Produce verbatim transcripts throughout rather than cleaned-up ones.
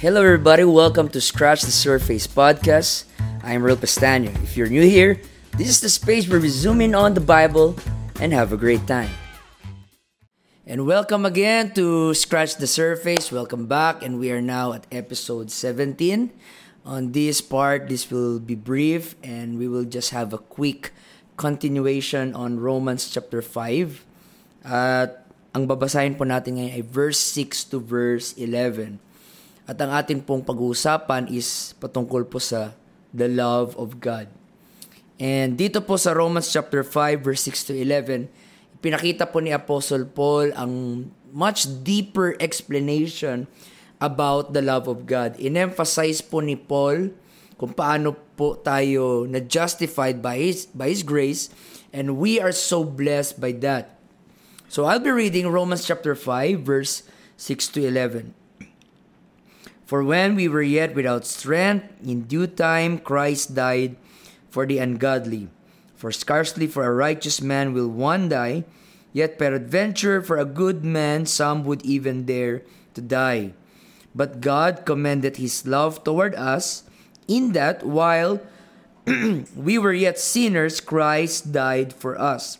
Hello everybody, welcome to Scratch the Surface podcast. I'm Real Pestano. If you're new here, this is the space where we zoom in on the Bible and have a great time. And welcome again to Scratch the Surface. Welcome back, and we are now at episode seventeen. On this part, this will be brief and we will just have a quick continuation on Romans chapter five. At ang babasahin po natin ngayon ay verse six to verse eleven. At ang atin pong pag-uusapan is patungkol po sa the love of God. And dito po sa Romans chapter five verse six to eleven, pinakita po ni Apostle Paul ang much deeper explanation about the love of God. In-emphasize po ni Paul kung paano po tayo na-justified by His, by His grace, and we are so blessed by that. So I'll be reading Romans chapter five verse six to eleven. For when we were yet without strength, in due time Christ died for the ungodly. For scarcely for a righteous man will one die, yet peradventure for a good man some would even dare to die. But God commended His love toward us, in that while we were yet sinners, Christ died for us.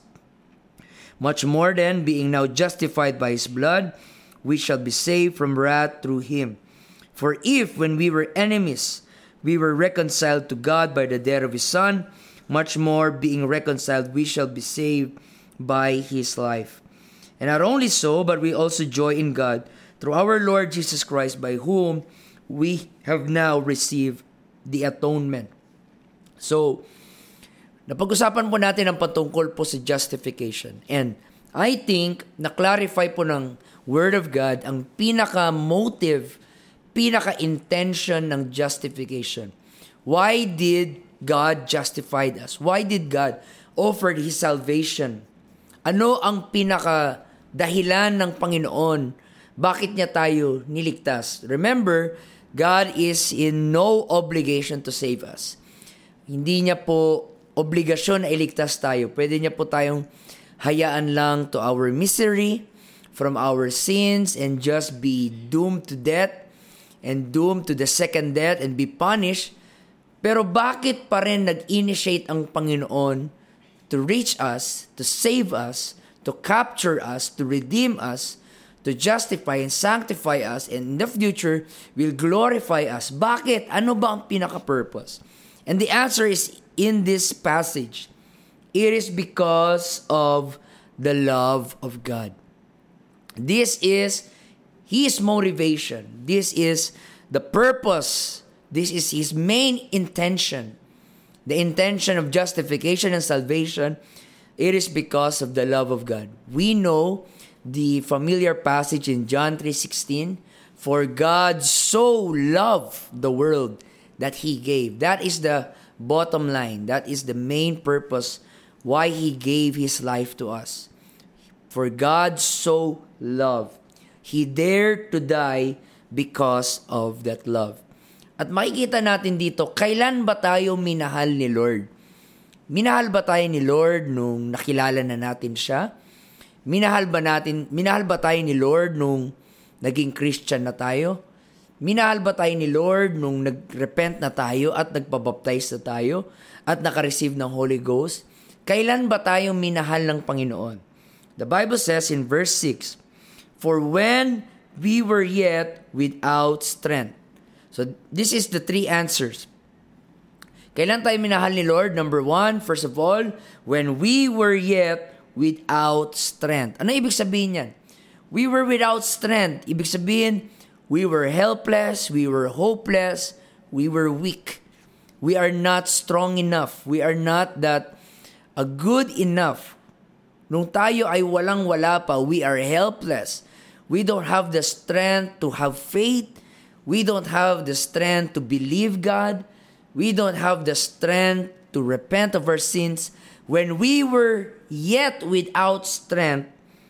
Much more then, being now justified by His blood, we shall be saved from wrath through Him. For if, when we were enemies, we were reconciled to God by the death of His Son, much more, being reconciled, we shall be saved by His life. And not only so, but we also joy in God through our Lord Jesus Christ, by whom we have now received the atonement. So, napag-usapan po natin ang patungkol po sa justification. And I think, na-clarify po ng Word of God ang pinaka-motive, pinaka-intention ng justification. Why did God justify us? Why did God offer His salvation? Ano ang pinaka-dahilan ng Panginoon? Bakit niya tayo niligtas? Remember, God is in no obligation to save us. Hindi niya po obligasyon na iligtas tayo. Pwede niya po tayong hayaan lang to our misery, from our sins, and just be doomed to death, and doomed to the second death, and be punished. Pero bakit pa rin nag-initiate ang Panginoon to reach us, to save us, to capture us, to redeem us, to justify and sanctify us, and in the future, will glorify us? Bakit? Ano ba ang pinaka-purpose? And the answer is in this passage. It is because of the love of God. This is His motivation. This is the purpose. This is His main intention. The intention of justification and salvation, it is because of the love of God. We know the familiar passage in John three sixteen, for God so loved the world that He gave. That is the bottom line. That is the main purpose why He gave His life to us. For God so loved. He dared to die because of that love. At makikita natin dito, kailan ba tayo minahal ni Lord? Minahal ba tayo ni Lord nung nakilala na natin siya? Minahal ba natin, minahal ba tayo ni Lord nung naging Christian na tayo? Minahal ba tayo ni Lord nung nag-repent na tayo at nagpabaptize na tayo at nakareceive ng Holy Ghost? Kailan ba tayo minahal ng Panginoon? The Bible says in verse six, for when we were yet without strength. So this is the three answers. Kailan tayo minahal ni Lord? Number one, first of all, when we were yet without strength. Ano ibig sabihin yan? We were without strength. Ibig sabihin, we were helpless, we were hopeless, we were weak. We are not strong enough. We are not that uh, good enough. Nung tayo ay walang-wala pa, we are helpless. We don't have the strength to have faith. We don't have the strength to believe God. We don't have the strength to repent of our sins. When we were yet without strength,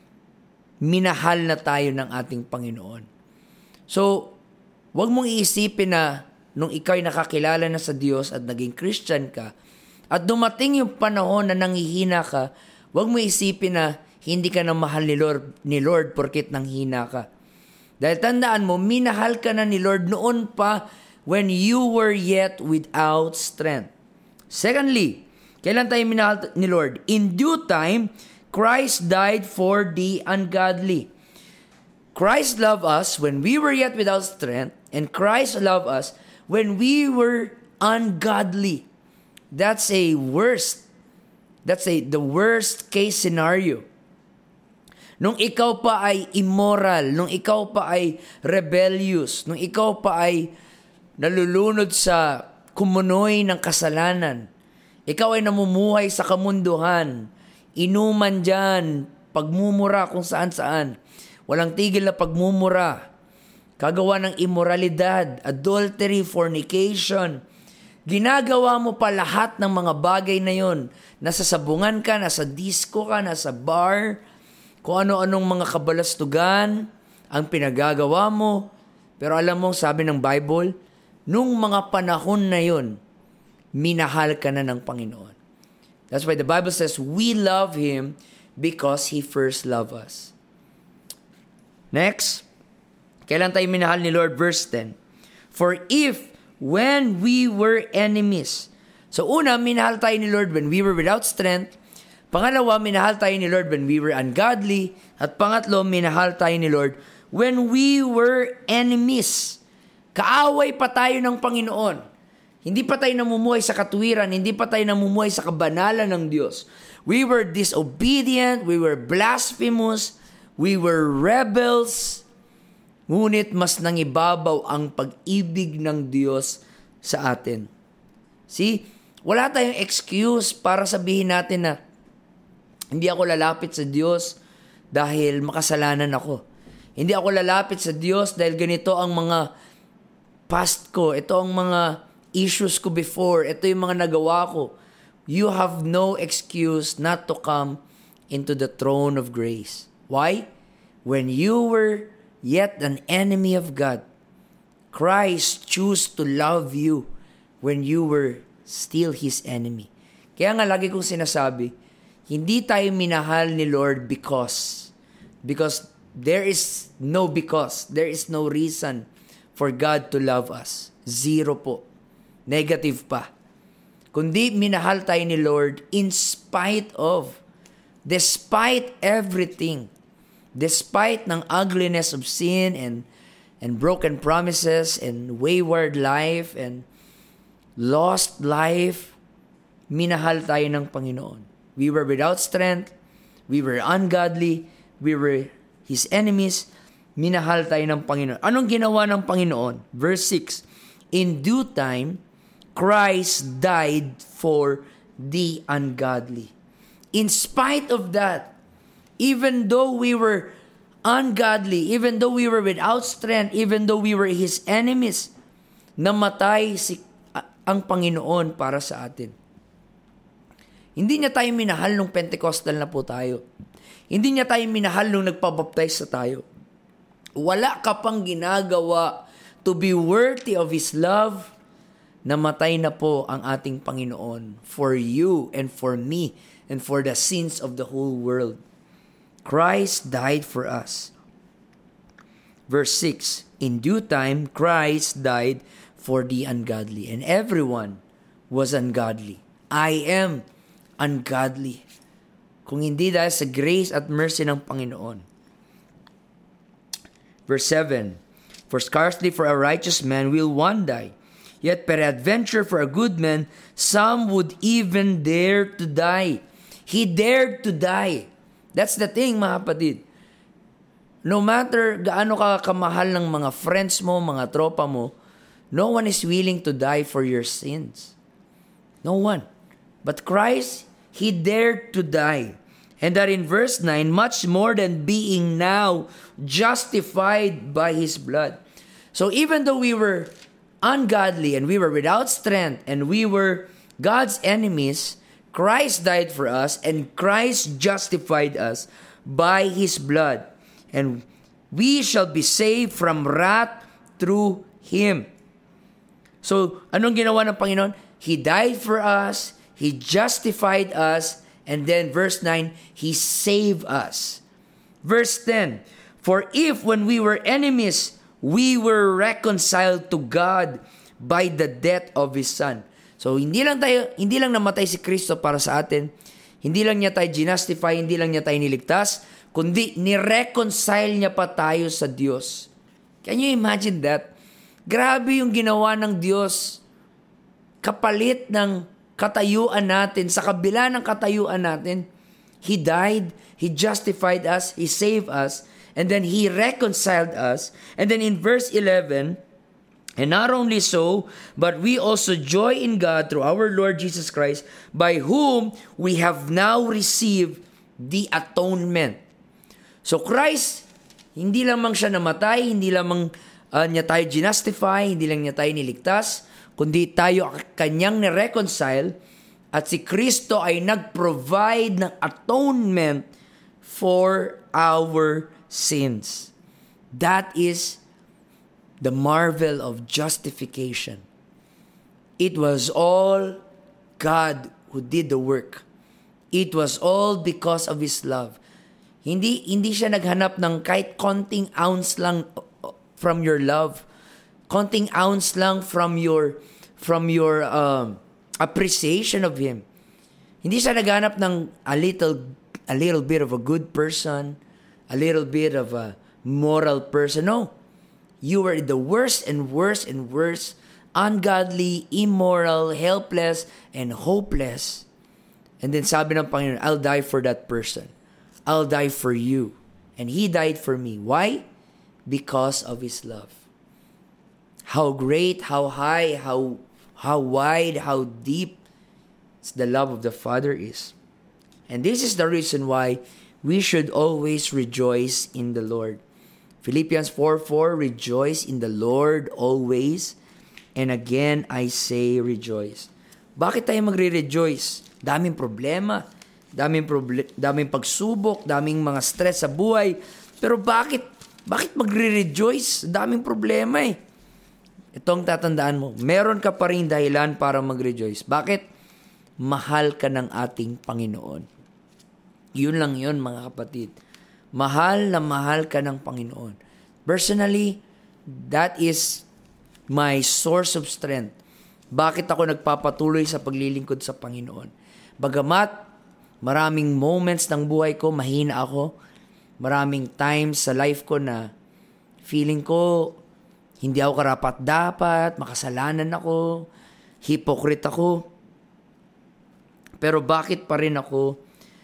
minahal na tayo ng ating Panginoon. So, wag mong iisipin na nung ikaw'y nakakilala na sa Diyos at naging Christian ka, at dumating yung panahon na nanghihina ka, wag mo isipin na hindi ka na mahal ni Lord, ni Lord porkit nanghina ka. Dahil tandaan mo, minahal ka na ni Lord noon pa when you were yet without strength. Secondly, kailan tayo minahal ni Lord? In due time, Christ died for the ungodly. Christ loved us when we were yet without strength, and Christ loved us when we were ungodly. That's a worst. That's a the worst case scenario. Nung ikaw pa ay immoral, nung ikaw pa ay rebellious, nung ikaw pa ay nalulunod sa kumunoy ng kasalanan, ikaw ay namumuhay sa kamunduhan, inuman dyan, pagmumura kung saan-saan, walang tigil na pagmumura, kagawa ng immoralidad, adultery, fornication, ginagawa mo pa lahat ng mga bagay na yon. Nasa sabungan ka, nasa disco ka, nasa bar, kung ano-anong mga kabalastugan ang pinagagawa mo. Pero alam mo, sabi ng Bible, nung mga panahon na yon, minahal ka na ng Panginoon. That's why the Bible says, we love Him because He first loved us. Next, kailan tayo minahal ni Lord? Verse ten. For if, when we were enemies. So una, minahal tayo ni Lord when we were without strength. Pangalawa, minahal tayo ni Lord when we were ungodly. At pangatlo, minahal tayo ni Lord when we were enemies. Kaaway pa tayo ng Panginoon. Hindi pa tayo namumuhay sa katuwiran. Hindi pa tayo namumuhay sa kabanalan ng Diyos. We were disobedient. We were blasphemous. We were rebels. Ngunit mas nangibabaw ang pag-ibig ng Diyos sa atin. See? Wala tayong excuse para sabihin natin na hindi ako lalapit sa Diyos dahil makasalanan ako. Hindi ako lalapit sa Diyos dahil ganito ang mga past ko. Ito ang mga issues ko before. Ito yung mga nagawa ko. You have no excuse not to come into the throne of grace. Why? When you were yet an enemy of God, Christ chose to love you when you were still His enemy. Kaya nga lagi kong sinasabi, hindi tayo minahal ni Lord because. Because there is no because. There is no reason for God to love us. Zero po. Negative pa. Kundi minahal tayo ni Lord in spite of, despite everything, despite ng ugliness of sin and and broken promises and wayward life and lost life, minahal tayo ng Panginoon. We were without strength, we were ungodly, we were His enemies, minahal tayo ng Panginoon. Anong ginawa ng Panginoon? Verse six, in due time, Christ died for the ungodly. In spite of that, even though we were ungodly, even though we were without strength, even though we were His enemies, namatay si ang Panginoon para sa atin. Hindi niya tayo minahal nung Pentecostal na po tayo. Hindi niya tayo minahal nung nagpabaptize sa tayo. Wala ka pang ginagawa to be worthy of His love. Namatay na po ang ating Panginoon for you and for me and for the sins of the whole world. Christ died for us. Verse six, in due time, Christ died for the ungodly. And everyone was ungodly. I am ungodly. Kung hindi dahil sa grace at mercy ng Panginoon. Verse seven, for scarcely for a righteous man will one die, yet peradventure for a good man, some would even dare to die. He dared to die. That's the thing, mga kapatid. No matter gaano ka kamahal ng mga friends mo, mga tropa mo, no one is willing to die for your sins. No one. But Christ, He dared to die. And that in verse nine, much more than being now justified by His blood. So even though we were ungodly and we were without strength and we were God's enemies, Christ died for us and Christ justified us by His blood. And we shall be saved from wrath through Him. So, anong ginawa ng Panginoon? He died for us, He justified us, and then verse nine, He saved us. Verse ten, For if when we were enemies, we were reconciled to God by the death of His Son. So, hindi lang tayo, hindi lang namatay si Kristo para sa atin, hindi lang niya tayo ginastify, hindi lang niya tayo niligtas, kundi ni-reconcile niya pa tayo sa Diyos. Can you imagine that? Grabe yung ginawa ng Diyos. Kapalit ng katayuan natin, sa kabila ng katayuan natin, He died, He justified us, He saved us, and then He reconciled us. And then in verse eleven, and not only so, but we also joy in God through our Lord Jesus Christ, by whom we have now received the atonement. So Christ, hindi lamang siya namatay, hindi lamang uh, niya tayo ginastify, hindi lang niya tayo niligtas, kundi tayo kanyang ni-reconcile, at si Kristo ay nag-provide ng atonement for our sins. That is the marvel of justification. It was all God who did the work. It was all because of His love. Hindi hindi siya naghanap ng kahit konting ounce lang from your love, konting ounce lang from your from your um, appreciation of Him. Hindi siya naghanap ng a little a little bit of a good person, a little bit of a moral person. No. You were the worst and worst and worst, ungodly, immoral, helpless, and hopeless. And then sabi ng Panginoon, I'll die for that person. I'll die for you. And He died for me. Why? Because of His love. How great, how high, how how wide, how deep the love of the Father is. And this is the reason why we should always rejoice in the Lord. Philippians four four, rejoice in the Lord always. And again, I say rejoice. Bakit tayo magre-rejoice? Daming problema, daming, proble- daming pagsubok, daming mga stress sa buhay. Pero bakit? Bakit magre-rejoice? Daming problema eh. Itong tatandaan mo, meron ka pa rin dahilan para mag-rejoice. Bakit? Mahal ka ng ating Panginoon. Yun lang yun, mga kapatid. Mahal na mahal ka ng Panginoon. Personally, that is my source of strength. Bakit ako nagpapatuloy sa paglilingkod sa Panginoon? Bagamat maraming moments ng buhay ko, mahina ako. Maraming times sa life ko na feeling ko hindi ako karapat-dapat, makasalanan ako, hypocrite ako. Pero bakit pa rin ako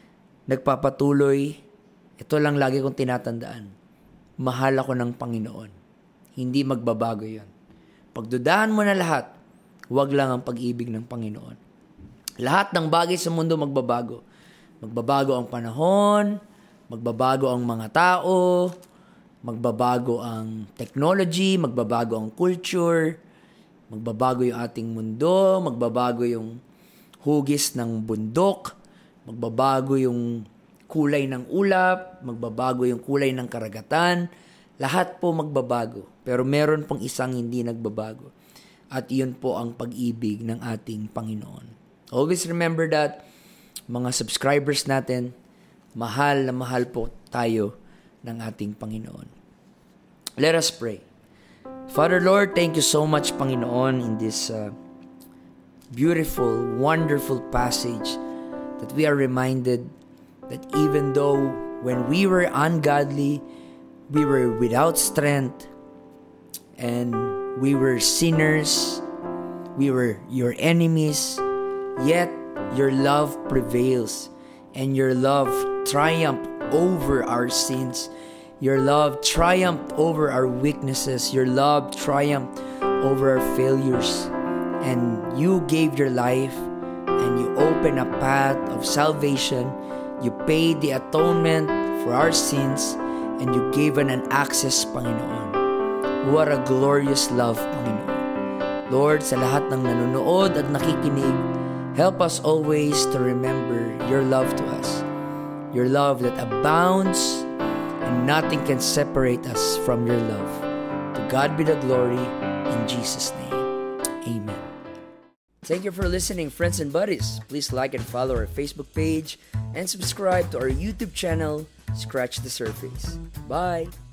nagpapatuloy? Ito lang lagi kong tinatandaan. Mahal ako ng Panginoon. Hindi magbabago yon. Pagdudahan mo na lahat, huwag lang ang pag-ibig ng Panginoon. Lahat ng bagay sa mundo magbabago. Magbabago ang panahon, magbabago ang mga tao, magbabago ang technology, magbabago ang culture, magbabago yung ating mundo, magbabago yung hugis ng bundok, magbabago yung kulay ng ulap, magbabago yung kulay ng karagatan, lahat po magbabago. Pero meron pong isang hindi nagbabago. At iyon po ang pag-ibig ng ating Panginoon. Always remember that, mga subscribers natin, mahal na mahal po tayo ng ating Panginoon. Let us pray. Father Lord, thank you so much, Panginoon, in this uh, beautiful, wonderful passage that we are reminded that even though when we were ungodly, we were without strength, and we were sinners, we were your enemies, yet your love prevails, and your love triumphed over our sins. Your love triumphed over our weaknesses. Your love triumphed over our failures. And you gave your life, and you opened a path of salvation. You paid the atonement for our sins, and you gave an access, Panginoon. What a glorious love, Panginoon. Lord, sa lahat ng nanonood at nakikinig, help us always to remember your love to us. Your love that abounds, and nothing can separate us from your love. To God be the glory, in Jesus' name. Amen. Thank you for listening, friends and buddies. Please like and follow our Facebook page and subscribe to our YouTube channel, Scratch the Surface. Bye!